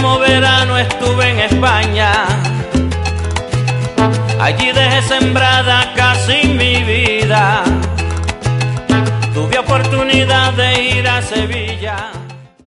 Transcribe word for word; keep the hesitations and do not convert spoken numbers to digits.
último verano estuve en España. Allí dejé sembrada casi mi vida. Tuve oportunidad de ir a Sevilla.